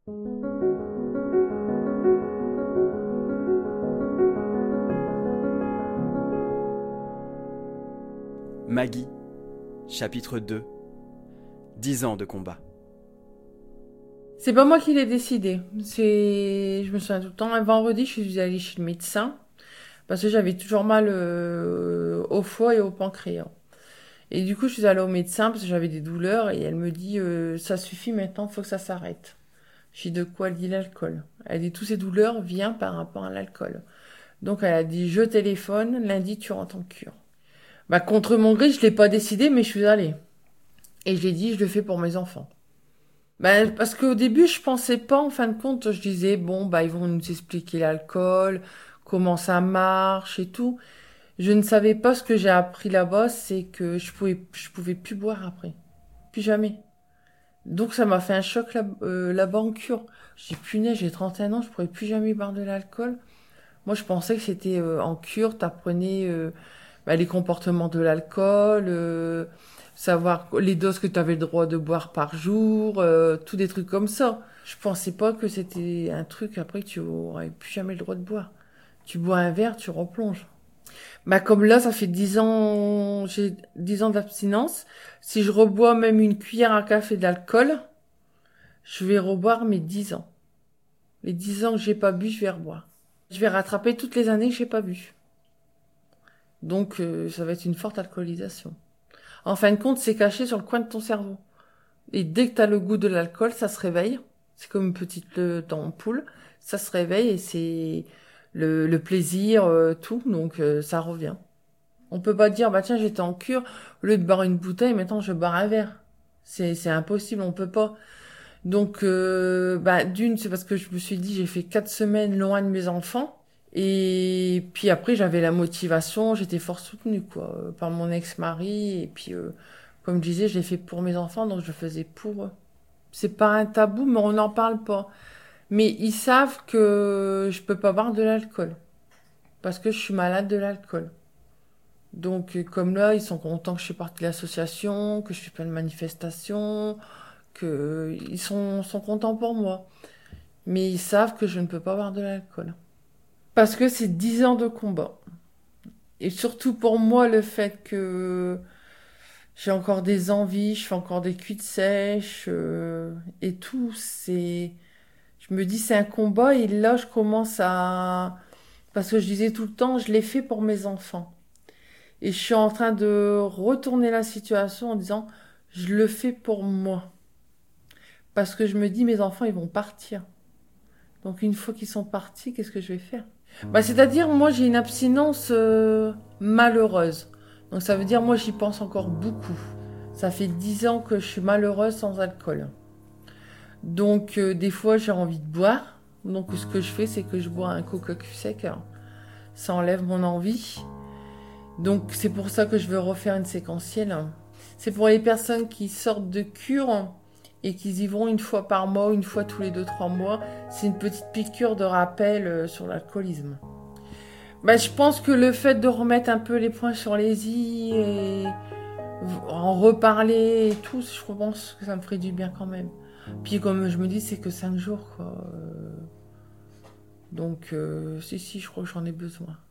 Maggie, chapitre 2. 10 ans de combat. C'est pas moi qui l'ai décidé. Je me souviens tout le temps. Un vendredi, je suis allée chez le médecin parce que j'avais toujours mal au foie et au pancréas. Et du coup, je suis allée au médecin parce que j'avais des douleurs et elle me dit ça suffit maintenant, faut que ça s'arrête. Je dis de quoi? Elle dit l'alcool. Elle dit toutes ces douleurs viennent par rapport à l'alcool. Donc elle a dit je téléphone, lundi tu rentres en cure. Bah contre mon gré, je l'ai pas décidé, mais je suis allée. Et je l'ai dit, je le fais pour mes enfants. Ben, parce qu'au début, je pensais pas, en fin de compte, je disais, bon, bah, ils vont nous expliquer l'alcool, comment ça marche et tout. Je ne savais pas ce que j'ai appris là-bas, c'est que je pouvais plus boire après. Plus jamais. Donc, ça m'a fait un choc là-bas en cure. J'ai punaise, j'ai 31 ans, je pourrais plus jamais boire de l'alcool. Moi, je pensais que c'était en cure, t'apprenais les comportements de l'alcool, savoir les doses que tu avais le droit de boire par jour, tout des trucs comme ça. Je pensais pas que c'était un truc après que tu aurais plus jamais le droit de boire. Tu bois un verre, tu replonges. Bah comme là, ça fait 10 ans, j'ai 10 ans d'abstinence. Si je rebois même une cuillère à café d'alcool, je vais reboire mes 10 ans. Les 10 ans que j'ai pas bu, je vais reboire. Je vais rattraper toutes les années que j'ai pas bu. Donc ça va être une forte alcoolisation. En fin de compte, c'est caché sur le coin de ton cerveau. Et dès que tu as le goût de l'alcool, ça se réveille. C'est comme une petite ampoule. Ça se réveille et c'est le plaisir, tout. Donc ça revient. On peut pas dire, bah tiens, j'étais en cure, au lieu de boire une bouteille, maintenant je bois un verre. C'est impossible, on peut pas. Donc, d'une, c'est parce que je me suis dit, j'ai fait 4 semaines loin de mes enfants. Et puis après, j'avais la motivation, j'étais fort soutenue, quoi, par mon ex-mari. Et puis, comme je disais, je l'ai fait pour mes enfants, donc je le faisais pour eux. C'est pas un tabou, mais on n'en parle pas. Mais ils savent que je peux pas boire de l'alcool. Parce que je suis malade de l'alcool. Donc, comme là, ils sont contents que je suis partie de l'association, que je fais plein de manifestations, que ils sont contents pour moi. Mais ils savent que je ne peux pas boire de l'alcool. Parce que c'est 10 ans de combat. Et surtout pour moi, le fait que j'ai encore des envies, je fais encore des cuites sèches et tout, c'est... Je me dis c'est un combat et là je commence à... Parce que je disais tout le temps, je l'ai fait pour mes enfants. Et je suis en train de retourner la situation en disant, je le fais pour moi. Parce que je me dis, mes enfants, ils vont partir. Donc une fois qu'ils sont partis, qu'est-ce que je vais faire? Bah, c'est-à-dire, moi, j'ai une abstinence malheureuse. Donc ça veut dire, moi, j'y pense encore beaucoup. Ça fait 10 ans que je suis malheureuse sans alcool. Donc des fois, j'ai envie de boire. Donc ce que je fais, c'est que je bois un coca cul sec. Ça enlève mon envie. Donc c'est pour ça que je veux refaire une séquentielle. C'est pour les personnes qui sortent de cure et qui y vont une fois par mois, une fois tous les 2-3 mois. C'est une petite piqûre de rappel sur l'alcoolisme. Je pense que le fait de remettre un peu les points sur les i et en reparler et tout, je pense que ça me ferait du bien quand même. Puis comme je me dis, c'est que 5 jours, quoi. Donc si, je crois que j'en ai besoin.